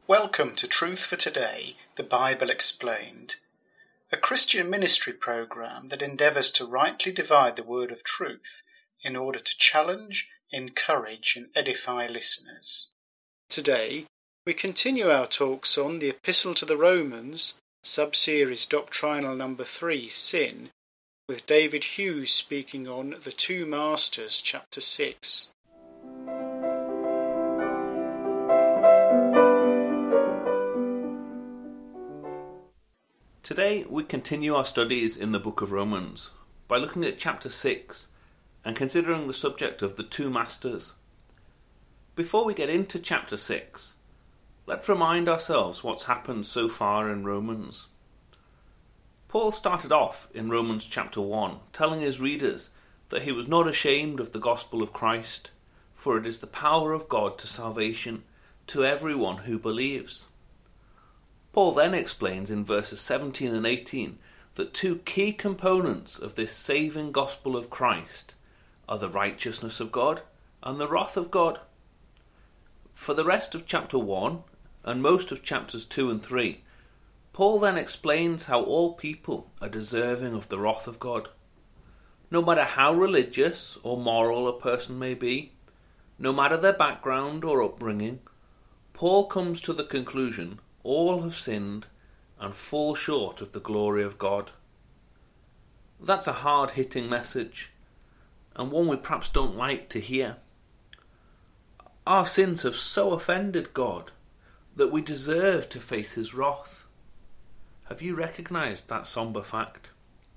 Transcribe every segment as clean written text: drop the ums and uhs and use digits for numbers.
Welcome to Truth for Today, the Bible Explained, a Christian ministry program that endeavours to rightly divide the word of truth in order to challenge, encourage and edify listeners. Today, we continue our talks on the Epistle to the Romans, sub-series Doctrinal number 3, Sin, with David Hughes speaking on The Two Masters, chapter 6. Today we continue our studies in the book of Romans by looking at chapter 6 and considering the subject of the two masters. Before we get into chapter 6, let's remind ourselves what's happened so far in Romans. Paul started off in Romans chapter 1 telling his readers that he was not ashamed of the gospel of Christ, for it is the power of God to salvation to everyone who believes. Paul then explains in verses 17 and 18 that two key components of this saving gospel of Christ are the righteousness of God and the wrath of God. For the rest of chapter 1 and most of chapters 2 and 3, Paul then explains how all people are deserving of the wrath of God. No matter how religious or moral a person may be, no matter their background or upbringing, Paul comes to the conclusion all have sinned and fall short of the glory of God. That's a hard-hitting message, and one we perhaps don't like to hear. Our sins have so offended God that we deserve to face his wrath. Have you recognised that sombre fact?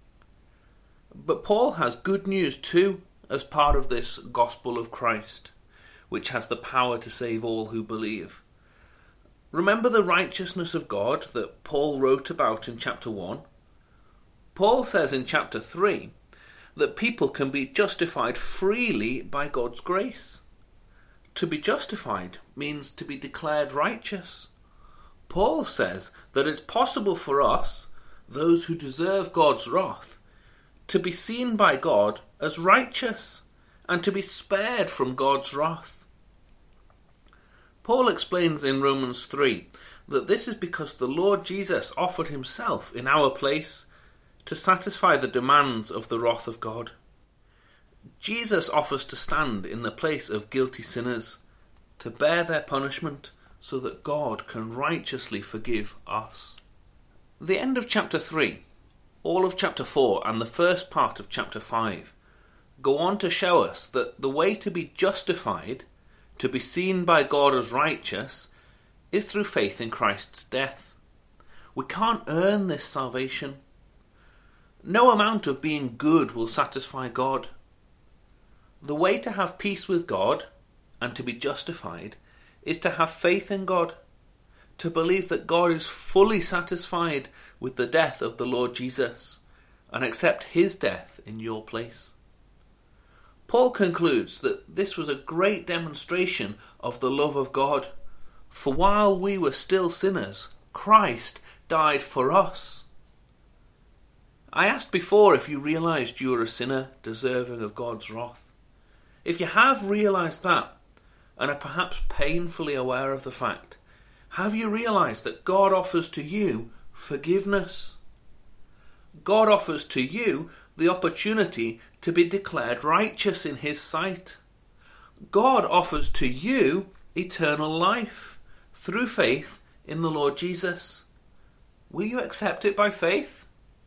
But Paul has good news too as part of this gospel of Christ, which has the power to save all who believe. Remember the righteousness of God that Paul wrote about in chapter 1? Paul says in chapter 3 that people can be justified freely by God's grace. To be justified means to be declared righteous. Paul says that it's possible for us, those who deserve God's wrath, to be seen by God as righteous and to be spared from God's wrath. Paul explains in Romans 3 that this is because the Lord Jesus offered himself in our place to satisfy the demands of the wrath of God. Jesus offers to stand in the place of guilty sinners, to bear their punishment so that God can righteously forgive us. The end of chapter 3, all of chapter 4 and the first part of chapter 5 go on to show us that the way to be justified, to be seen by God as righteous, is through faith in Christ's death. We can't earn this salvation. No amount of being good will satisfy God. The way to have peace with God and to be justified is to have faith in God, to believe that God is fully satisfied with the death of the Lord Jesus and accept his death in your place. Paul concludes that this was a great demonstration of the love of God, for while we were still sinners, Christ died for us. I asked before if you realised you were a sinner deserving of God's wrath. If you have realised that, and are perhaps painfully aware of the fact, have you realised that God offers to you forgiveness? God offers to you the opportunity to be declared righteous in his sight. God offers to you eternal life through faith in the Lord Jesus. Will you accept it by faith?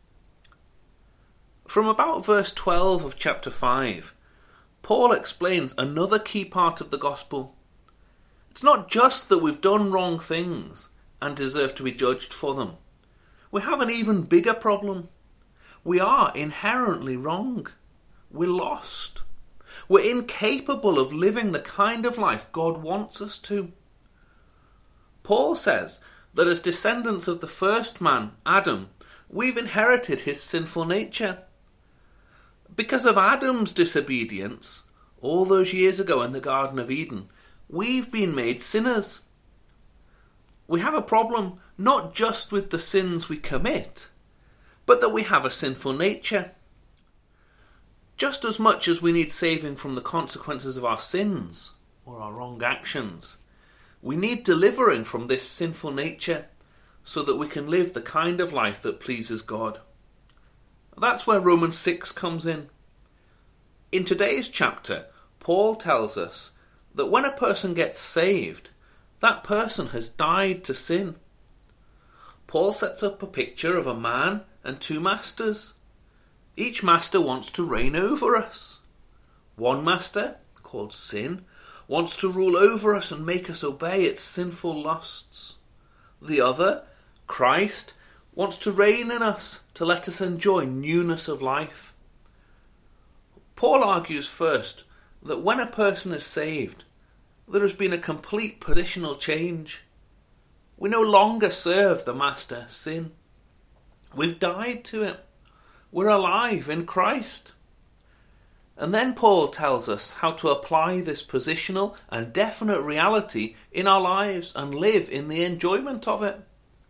From about verse 12 of chapter 5, Paul explains another key part of the gospel. It's not just that we've done wrong things and deserve to be judged for them. We have an even bigger problem. We are inherently wrong. We're lost. We're incapable of living the kind of life God wants us to. Paul says that as descendants of the first man, Adam, we've inherited his sinful nature. Because of Adam's disobedience, all those years ago in the Garden of Eden, we've been made sinners. We have a problem not just with the sins we commit, but that we have a sinful nature. Just as much as we need saving from the consequences of our sins or our wrong actions, We need delivering from this sinful nature so that we can live the kind of life that pleases God. That's where Romans 6 comes in. In today's chapter, Paul tells us that when a person gets saved, that person has died to sin. Paul sets up a picture of a man and two masters. Each master wants to reign over us. One master, called sin, wants to rule over us and make us obey its sinful lusts. The other, Christ, wants to reign in us to let us enjoy newness of life. Paul argues first that when a person is saved, there has been a complete positional change. We no longer serve the master, sin. We've died to it. We're alive in Christ. And then Paul tells us how to apply this positional and definite reality in our lives and live in the enjoyment of it.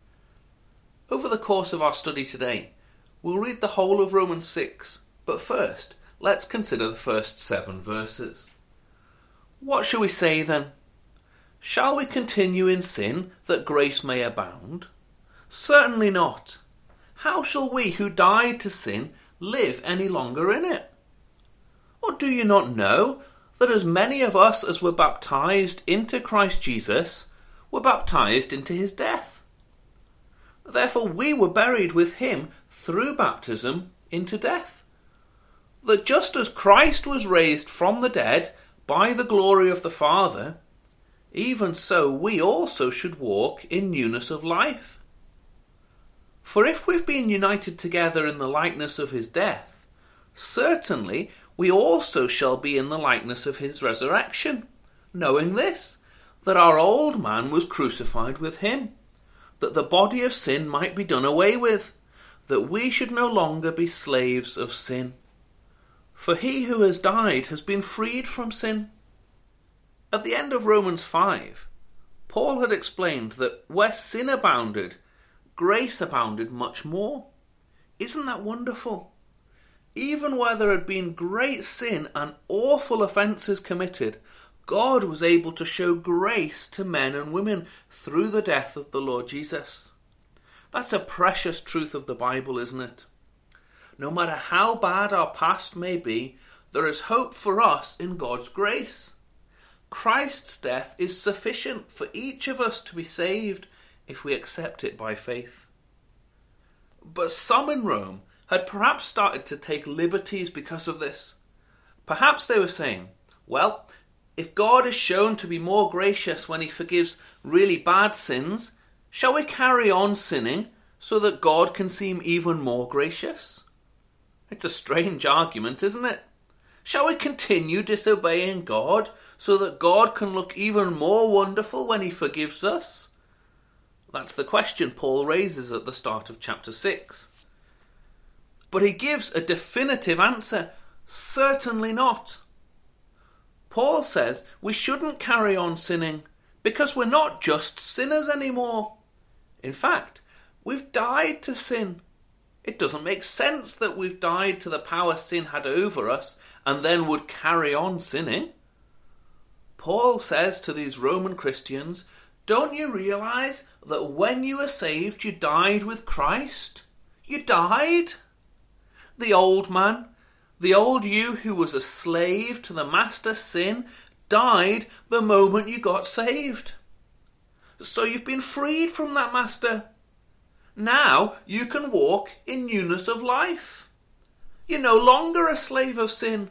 Over the course of our study today, we'll read the whole of Romans 6, but first, let's consider the first 7 verses. What shall we say then? Shall we continue in sin that grace may abound? Certainly not. How shall we who died to sin live any longer in it? Or do you not know that as many of us as were baptized into Christ Jesus were baptized into his death? Therefore we were buried with him through baptism into death, that just as Christ was raised from the dead by the glory of the Father, even so we also should walk in newness of life. For if we've been united together in the likeness of his death, certainly we also shall be in the likeness of his resurrection, knowing this, that our old man was crucified with him, that the body of sin might be done away with, that we should no longer be slaves of sin. For he who has died has been freed from sin. At the end of Romans 5, Paul had explained that where sin abounded, grace abounded much more. Isn't that wonderful? Even where there had been great sin and awful offences committed, God was able to show grace to men and women through the death of the Lord Jesus. That's a precious truth of the Bible, isn't it? No matter how bad our past may be, there is hope for us in God's grace. Christ's death is sufficient for each of us to be saved if we accept it by faith. But some in Rome had perhaps started to take liberties because of this. Perhaps they were saying, well, if God is shown to be more gracious when he forgives really bad sins, shall we carry on sinning so that God can seem even more gracious? It's a strange argument, isn't it? Shall we continue disobeying God so that God can look even more wonderful when he forgives us? That's the question Paul raises at the start of chapter 6. But he gives a definitive answer. Certainly not. Paul says we shouldn't carry on sinning because we're not just sinners anymore. In fact, we've died to sin. It doesn't make sense that we've died to the power sin had over us and then would carry on sinning. Paul says to these Roman Christians, don't you realize that when you were saved you died with Christ? You died. The old man, the old you who was a slave to the master sin, died the moment you got saved. So you've been freed from that master. Now you can walk in newness of life. You're no longer a slave of sin.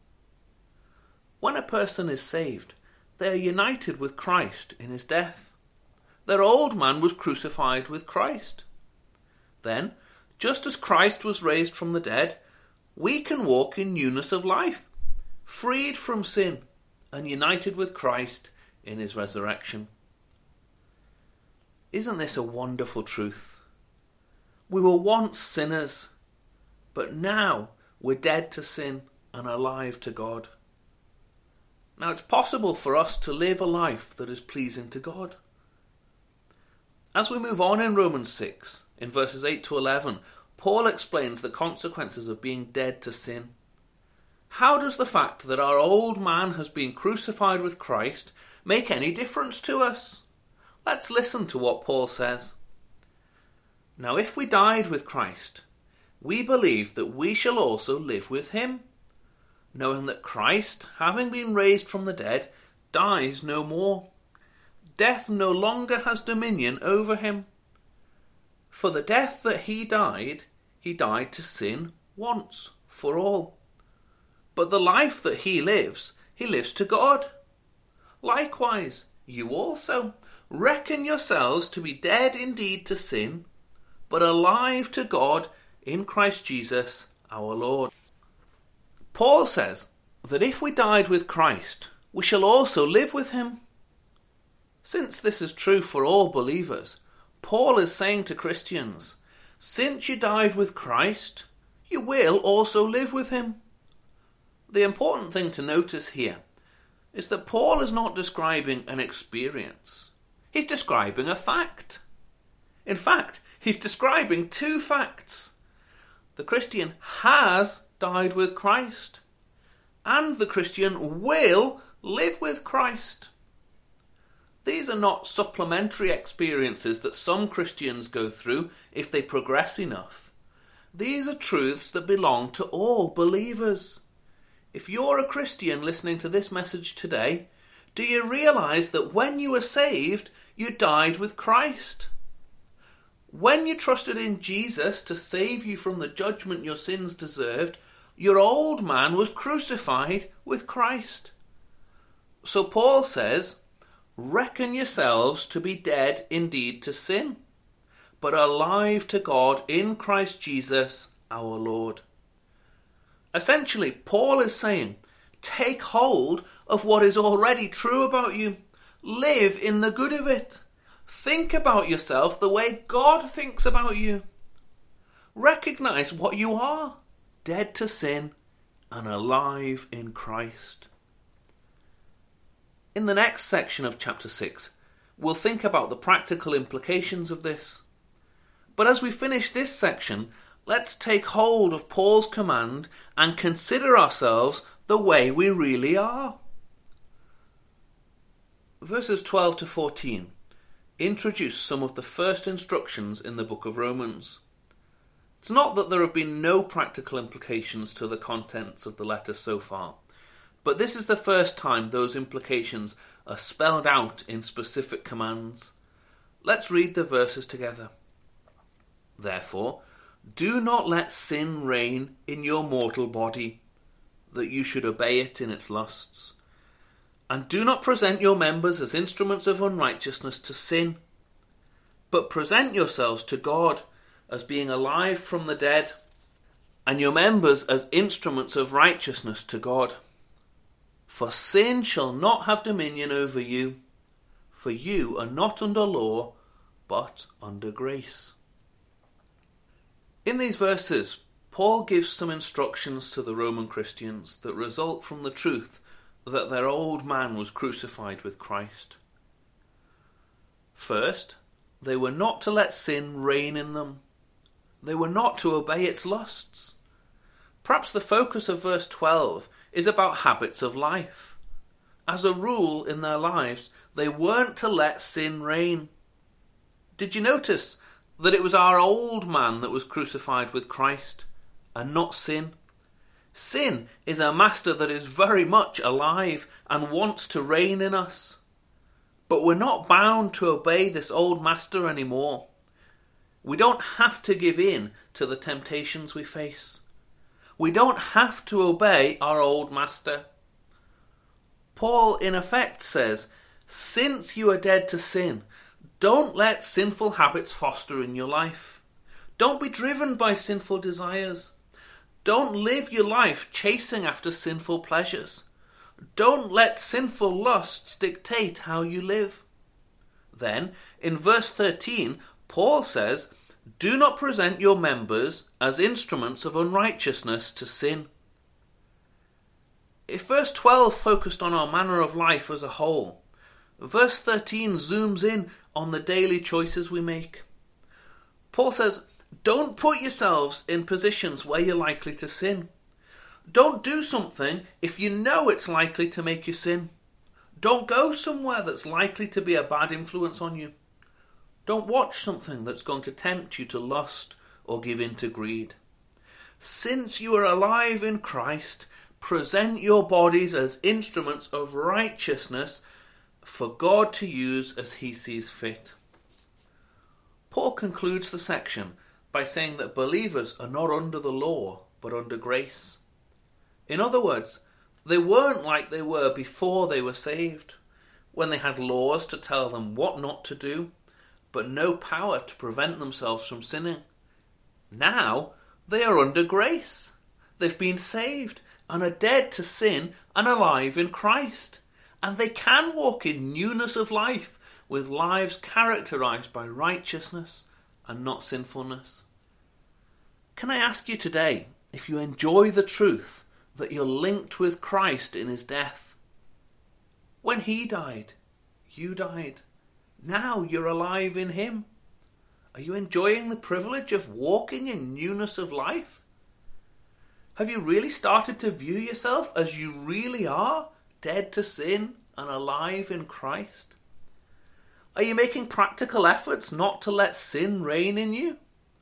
When a person is saved, they are united with Christ in his death. Their old man was crucified with Christ. Then, just as Christ was raised from the dead, we can walk in newness of life, freed from sin and united with Christ in his resurrection. Isn't this a wonderful truth? We were once sinners, but now we're dead to sin and alive to God. Now it's possible for us to live a life that is pleasing to God. As we move on in Romans 6, in verses 8 to 11, Paul explains the consequences of being dead to sin. How does the fact that our old man has been crucified with Christ make any difference to us? Let's listen to what Paul says. Now if we died with Christ, we believe that we shall also live with him, knowing that Christ, having been raised from the dead, dies no more. Death no longer has dominion over him. For the death that he died to sin once for all. But the life that he lives to God. Likewise, you also reckon yourselves to be dead indeed to sin, but alive to God in Christ Jesus our Lord. Paul says that if we died with Christ, we shall also live with him. Since this is true for all believers, Paul is saying to Christians, since you died with Christ, you will also live with him. The important thing to notice here is that Paul is not describing an experience. He's describing a fact. In fact, he's describing two facts. The Christian has died with Christ, and the Christian will live with Christ. These are not supplementary experiences that some Christians go through if they progress enough. These are truths that belong to all believers. If you're a Christian listening to this message today, do you realise that when you were saved, you died with Christ? When you trusted in Jesus to save you from the judgment your sins deserved, your old man was crucified with Christ. So Paul says, reckon yourselves to be dead indeed to sin, but alive to God in Christ Jesus our Lord. Essentially, Paul is saying, take hold of what is already true about you. Live in the good of it. Think about yourself the way God thinks about you. Recognize what you are, dead to sin and alive in Christ. In the next section of chapter 6, we'll think about the practical implications of this. But as we finish this section, let's take hold of Paul's command and consider ourselves the way we really are. Verses 12 to 14 introduce some of the first instructions in the book of Romans. It's not that there have been no practical implications to the contents of the letter so far, but this is the first time those implications are spelled out in specific commands. Let's read the verses together. Therefore, do not let sin reign in your mortal body, that you should obey it in its lusts. And do not present your members as instruments of unrighteousness to sin, but present yourselves to God as being alive from the dead, and your members as instruments of righteousness to God. For sin shall not have dominion over you, for you are not under law, but under grace. In these verses, Paul gives some instructions to the Roman Christians that result from the truth that their old man was crucified with Christ. First, they were not to let sin reign in them. They were not to obey its lusts. Perhaps the focus of verse 12 is about habits of life. As a rule in their lives, they weren't to let sin reign. Did you notice that it was our old man that was crucified with Christ, and not sin? Sin is a master that is very much alive and wants to reign in us. But we're not bound to obey this old master anymore. We don't have to give in to the temptations we face. We don't have to obey our old master. Paul, in effect, says, since you are dead to sin, don't let sinful habits foster in your life. Don't be driven by sinful desires. Don't live your life chasing after sinful pleasures. Don't let sinful lusts dictate how you live. Then, in verse 13, Paul says, do not present your members as instruments of unrighteousness to sin. If verse 12 focused on our manner of life as a whole, verse 13 zooms in on the daily choices we make. Paul says, don't put yourselves in positions where you're likely to sin. Don't do something if you know it's likely to make you sin. Don't go somewhere that's likely to be a bad influence on you. Don't watch something that's going to tempt you to lust or give in to greed. Since you are alive in Christ, present your bodies as instruments of righteousness for God to use as he sees fit. Paul concludes the section by saying that believers are not under the law, but under grace. In other words, they weren't like they were before they were saved, when they had laws to tell them what not to do, but no power to prevent themselves from sinning. Now they are under grace. They've been saved and are dead to sin and alive in Christ. And they can walk in newness of life, with lives characterized by righteousness and not sinfulness. Can I ask you today if you enjoy the truth that you're linked with Christ in his death? When he died, you died. Now you're alive in him. Are you enjoying the privilege of walking in newness of life? Have you really started to view yourself as you really are, dead to sin and alive in Christ? Are you making practical efforts not to let sin reign in you?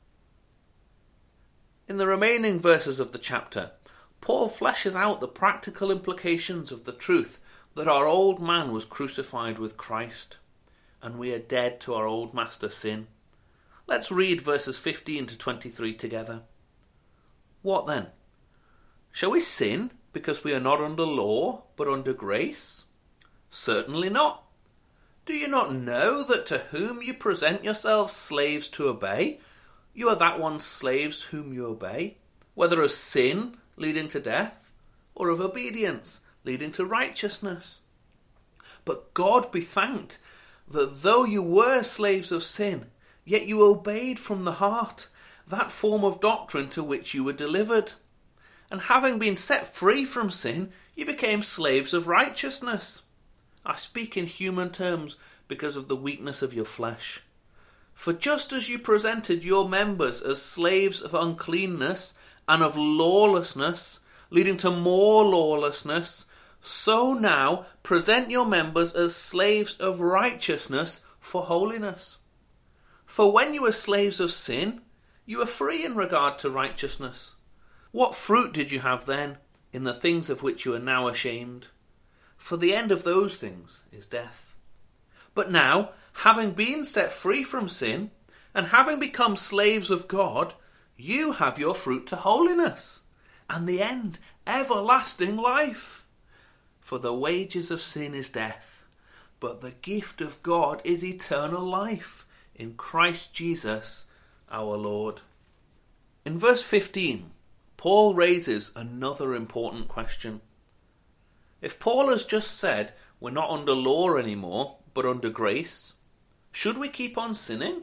In the remaining verses of the chapter, Paul fleshes out the practical implications of the truth that our old man was crucified with Christ, and we are dead to our old master sin. Let's read verses 15 to 23 together. What then? Shall we sin because we are not under law, but under grace? Certainly not. Do you not know that to whom you present yourselves slaves to obey, you are that one's slaves whom you obey, whether of sin leading to death, or of obedience leading to righteousness? But God be thanked that though you were slaves of sin, yet you obeyed from the heart that form of doctrine to which you were delivered. And having been set free from sin, you became slaves of righteousness. I speak in human terms because of the weakness of your flesh. For just as you presented your members as slaves of uncleanness and of lawlessness, leading to more lawlessness, so now present your members as slaves of righteousness for holiness. For when you were slaves of sin, you were free in regard to righteousness. What fruit did you have then in the things of which you are now ashamed? For the end of those things is death. But now, having been set free from sin, and having become slaves of God, you have your fruit to holiness, and the end, everlasting life. For the wages of sin is death, but the gift of God is eternal life in Christ Jesus our Lord. In verse 15, Paul raises another important question. If Paul has just said we're not under law anymore, but under grace, should we keep on sinning?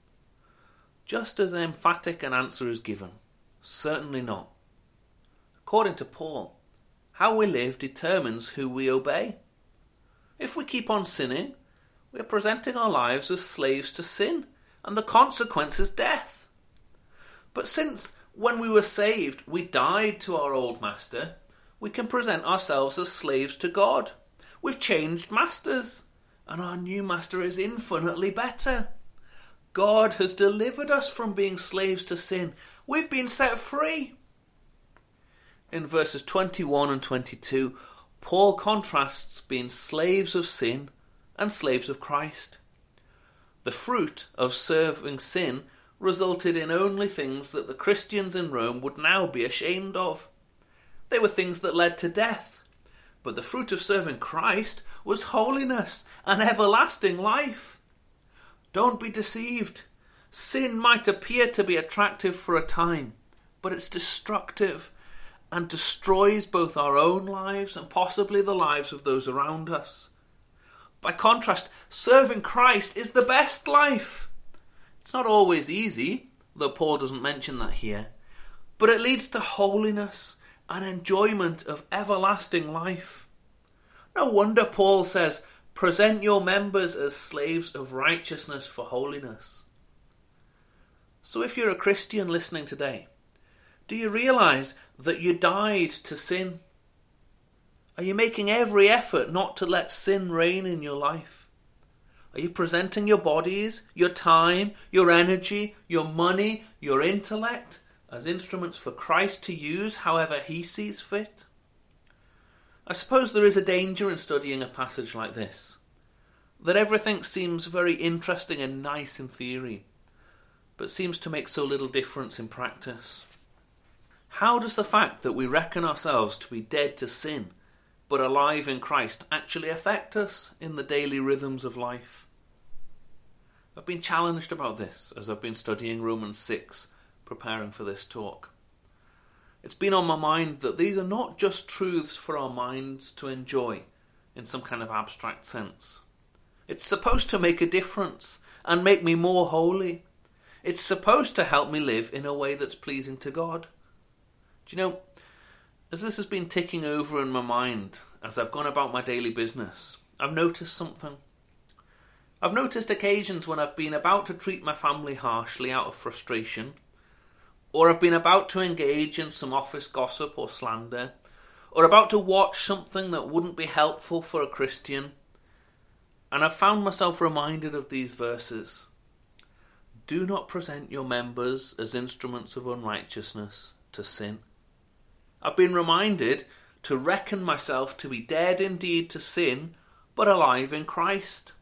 Just as emphatic an answer is given, certainly not. According to Paul, how we live determines who we obey. If we keep on sinning, we are presenting our lives as slaves to sin, and the consequence is death. But since when we were saved we died to our old master, we can present ourselves as slaves to God. We've changed masters, and our new master is infinitely better. God has delivered us from being slaves to sin. We've been set free. In verses 21 and 22, Paul contrasts being slaves of sin and slaves of Christ. The fruit of serving sin resulted in only things that the Christians in Rome would now be ashamed of. They were things that led to death. But the fruit of serving Christ was holiness and everlasting life. Don't be deceived. Sin might appear to be attractive for a time, but it's destructive and destroys both our own lives and possibly the lives of those around us. By contrast, serving Christ is the best life. It's not always easy, though Paul doesn't mention that here, but it leads to holiness and enjoyment of everlasting life. No wonder Paul says, present your members as slaves of righteousness for holiness. So if you're a Christian listening today, do you realise that you died to sin? Are you making every effort not to let sin reign in your life? Are you presenting your bodies, your time, your energy, your money, your intellect as instruments for Christ to use however he sees fit? I suppose there is a danger in studying a passage like this, that everything seems very interesting and nice in theory, but seems to make so little difference in practice. How does the fact that we reckon ourselves to be dead to sin, but alive in Christ, actually affect us in the daily rhythms of life? I've been challenged about this as I've been studying Romans 6, preparing for this talk. It's been on my mind that these are not just truths for our minds to enjoy in some kind of abstract sense. It's supposed to make a difference and make me more holy. It's supposed to help me live in a way that's pleasing to God. Do you know, as this has been ticking over in my mind as I've gone about my daily business, I've noticed something. I've noticed occasions when I've been about to treat my family harshly out of frustration, or I've been about to engage in some office gossip or slander, or about to watch something that wouldn't be helpful for a Christian, and I've found myself reminded of these verses. Do not present your members as instruments of unrighteousness to sin. I've been reminded to reckon myself to be dead indeed to sin, but alive in Christ.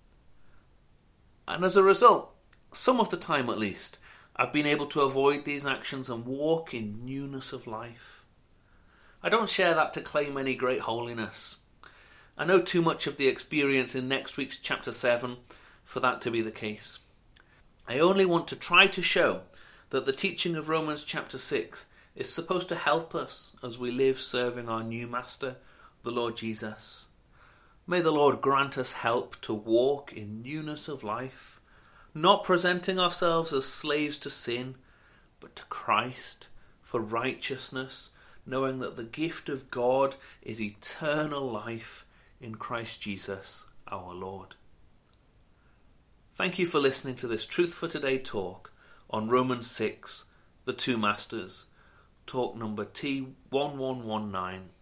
And as a result, some of the time at least, I've been able to avoid these actions and walk in newness of life. I don't share that to claim any great holiness. I know too much of the experience in next week's chapter 7 for that to be the case. I only want to try to show that the teaching of Romans chapter 6 is supposed to help us as we live serving our new Master, the Lord Jesus. May the Lord grant us help to walk in newness of life, not presenting ourselves as slaves to sin, but to Christ for righteousness, knowing that the gift of God is eternal life in Christ Jesus our Lord. Thank you for listening to this Truth for Today talk on Romans 6, the Two Masters, talk number T1119.